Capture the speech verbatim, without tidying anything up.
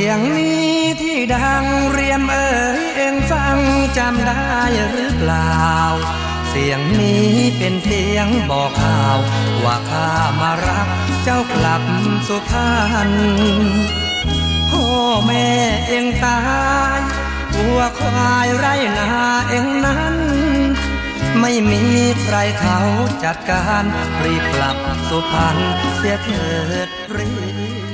ยงนี้ที่ดังเรียมเอ๋ยเอ็งฟังจำได้หรือเปล่าเสียงนี้เป็นเสียงบอกข่าวว่าข้ามารักเจ้ากลับสุพรรณพ่อแม่เอ็งตายวัวควายไร่นาเอ็งนั้นไม่มีใครเขาจัดการรีบกลับสุพรรณเสียเถิดรี